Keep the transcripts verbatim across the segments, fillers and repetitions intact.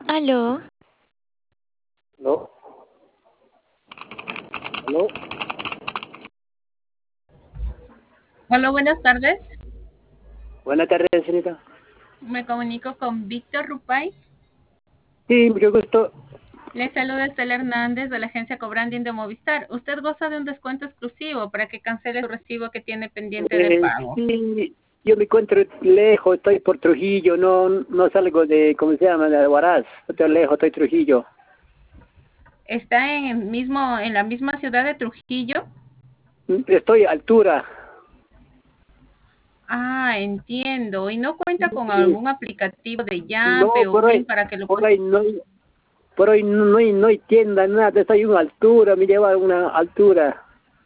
Aló. ¿No? ¿Aló? Hola, buenas tardes. Buenas tardes, señorita. Me comunico con Víctor Rupay. Sí, mucho gusto. Le saluda Estela Hernández de la agencia Cobranding de Movistar. Usted goza de un descuento exclusivo para que cancele su recibo que tiene pendiente de Eh, pago. sí, yo me encuentro lejos, estoy por Trujillo, no no salgo de, ¿cómo se llama?, de Huaraz. Estoy lejos, estoy Trujillo. ¿Está en el mismo, en la misma ciudad de Trujillo? Estoy a altura. Ah, entiendo. ¿Y no cuenta con algún aplicativo de No, Yape o por Blim ahí, para que lo por pueda? ahí no hay, por ahí no, no hay, no hay tienda, nada, estoy a una altura, me lleva a una altura.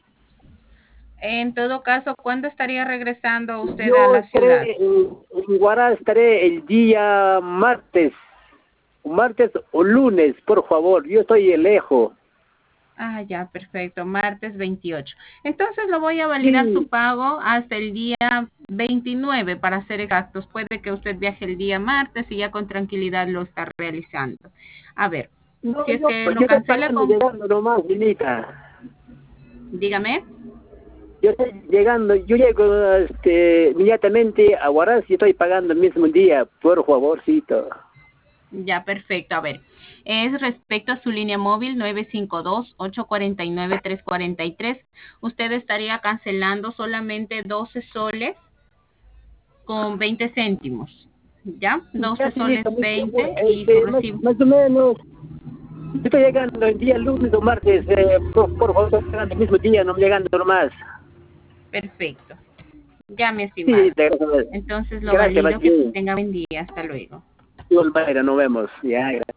En todo caso, ¿cuándo estaría regresando usted a Yo la ciudad? estaré en, en Huaraz, estaré el día martes, martes o lunes, por favor, yo estoy lejos. Ah, ya, perfecto, martes veintiocho. Entonces lo voy a validar su Sí, pago hasta el día veintinueve, para ser exactos. Puede que usted viaje el día martes y ya con tranquilidad lo está realizando. A ver, no, si es yo, que pues lo yo estoy cancela pagando, con, llegando nomás, Vinita. dígame. Yo estoy llegando, yo llego este, inmediatamente a Huaraz y estoy pagando el mismo día, por favorcito. Ya, perfecto. A ver, es respecto a su línea móvil nueve cinco dos, ocho cuatro nueve, tres cuatro tres. Usted estaría cancelando solamente doce soles con veinte céntimos. ¿Ya? Ya, doce soles señorita, muy favor, veinte y su este, más, recibo. más o menos, yo estoy llegando el día lunes o martes, eh, por, por favor, estoy pagando el mismo día, no llegando nomás. Perfecto. Ya, mi Sí, estimado. te- Entonces lo gracias, más valido. Que bien. tenga buen día. Hasta luego. Igual, Mayra, nos vemos. Ya, gracias.